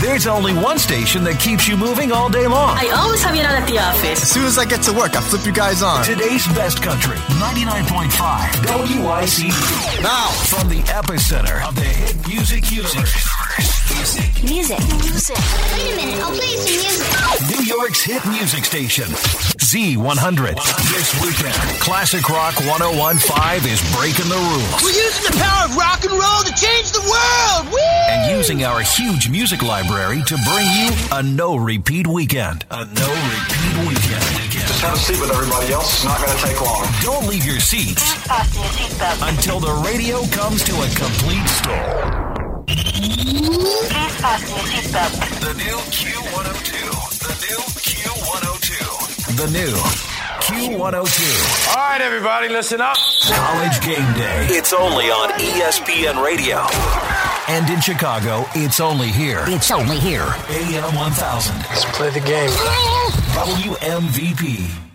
There's only one station that keeps you moving all day long. I always have you out at the office. As soon as I get to work, I flip you guys on. Today's best country, 99.5 WICD. Now, from the epicenter of the hit music universe. Music. Wait a minute, I'll play some music. New York's hit music station, Z100. This weekend, Classic Rock 101.5 is breaking the rules. We're using the power of rock and roll to change the world! Woo! And using our huge music library to bring you a no-repeat weekend. A no-repeat weekend. Just have a seat with everybody else. It's not going to take long. Don't leave your seats until the radio comes to a complete stop. Please fasten your seatbelt. The new Q102. The new Q102. The new Q102. All right, everybody, listen up. College Game Day. It's only on ESPN Radio. And in Chicago, it's only here. AM 1000. Let's play the game. WMVP.